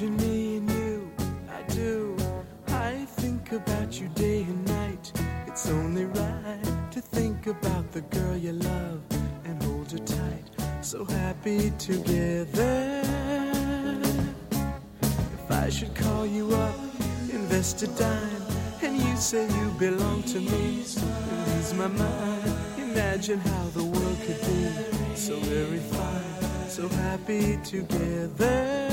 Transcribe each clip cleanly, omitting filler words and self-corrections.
Imagine me and you, I do. I think about you day and night. It's only right to think about the girl you love and hold her tight. So happy together. If I should call you up, invest a dime, and you say you belong to me, it ease my mind. Imagine how the world could be so very fine, so happy together.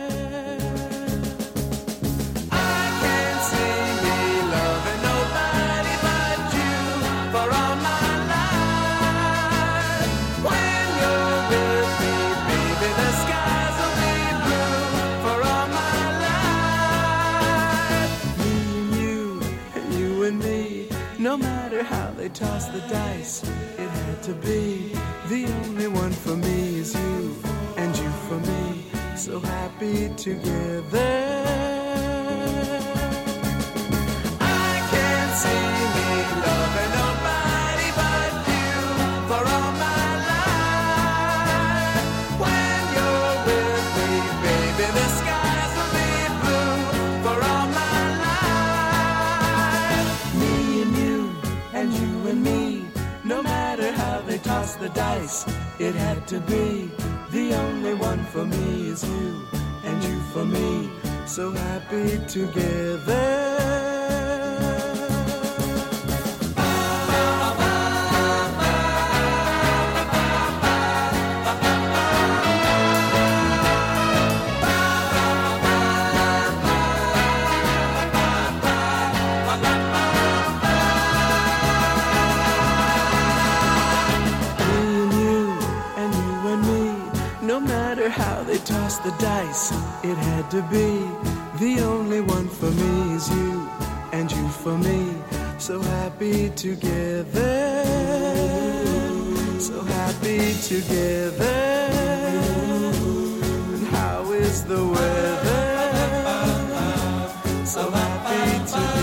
No matter how they toss the dice, it had to be. The only one for me is you, and you for me, so happy together. I can't see me loving nobody but you for all my life. When you're with me, baby, the skies will be blue for all my life. Me and you and you and me, no matter how they toss the dice, it had to be. The only one for me is you, and you for me, so happy together. No matter how they toss the dice, it had to be. The only one for me is you, and you for me, so happy together. So happy together. And how is the weather? So happy together.